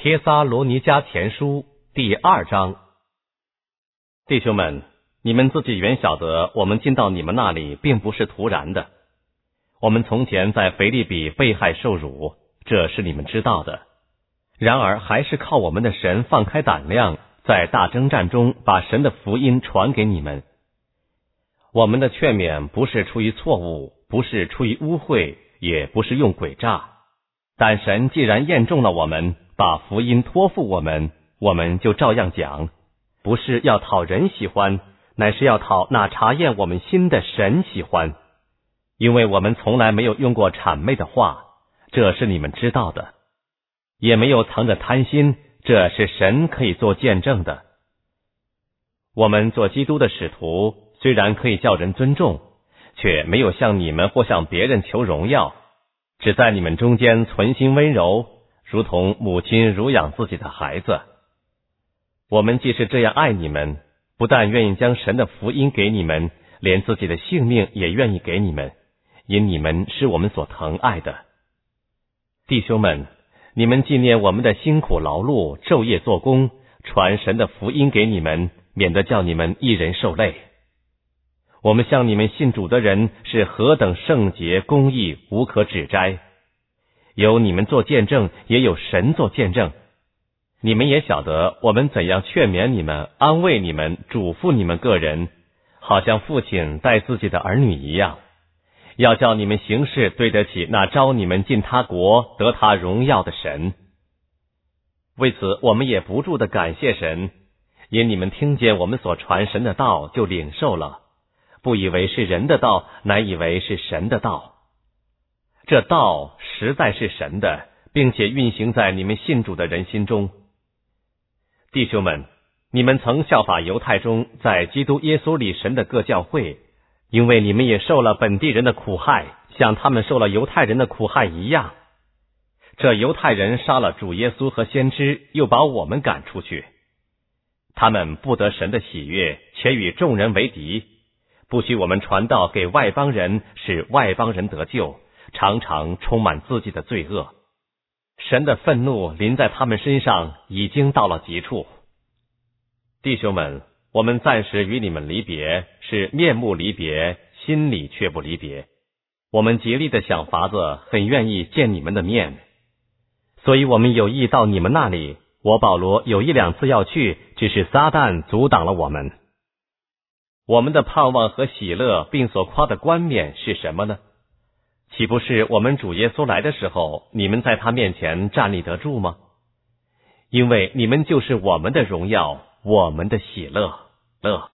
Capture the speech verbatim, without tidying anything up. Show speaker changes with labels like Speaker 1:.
Speaker 1: 帖撒罗尼迦前书第二章。弟兄们，你们自己原晓得，我们进到你们那里并不是突然的。我们从前在腓立比被害受辱，这是你们知道的。然而还是靠我们的神放开胆量，在大征战中把神的福音传给你们。我们的劝勉不是出于错误，不是出于污秽，也不是用诡诈。但神既然验中了我们，把福音托付我们，我们就照样讲，不是要讨人喜欢，乃是要讨那查验我们心的神喜欢。因为我们从来没有用过谄媚的话，这是你们知道的，也没有藏着贪心，这是神可以做见证的。我们做基督的使徒，虽然可以叫人尊重，却没有向你们或向别人求荣耀，只在你们中间存心温柔，如同母亲乳养自己的孩子。我们既是这样爱你们，不但愿意将神的福音给你们，连自己的性命也愿意给你们，因你们是我们所疼爱的。弟兄们，你们纪念我们的辛苦劳碌，昼夜做工，传神的福音给你们，免得叫你们一人受累。我们向你们信主的人是何等圣洁公义，无可指摘。有你们做见证，也有神做见证。你们也晓得我们怎样劝勉你们，安慰你们，嘱咐你们个人，好像父亲待自己的儿女一样，要叫你们行事对得起那召你们进他国得他荣耀的神。为此我们也不住地感谢神，因你们听见我们所传神的道，就领受了，不以为是人的道，乃以为是神的道。这道实在是神的，并且运行在你们信主的人心中。弟兄们，你们曾效法犹太中在基督耶稣里神的各教会，因为你们也受了本地人的苦害，像他们受了犹太人的苦害一样。这犹太人杀了主耶稣和先知，又把我们赶出去。他们不得神的喜悦，且与众人为敌，不许我们传道给外邦人，使外邦人得救，常常充满自己的罪恶。神的愤怒临在他们身上，已经到了极处。弟兄们，我们暂时与你们离别，是面目离别，心里却不离别。我们竭力的想法子，很愿意见你们的面。所以我们有意到你们那里，我保罗有一两次要去，只是撒旦阻挡了我们。我们的盼望和喜乐，并所夸的冠冕是什么呢？岂不是我们主耶稣来的时候，你们在他面前站立得住吗？因为你们就是我们的荣耀，我们的喜乐乐。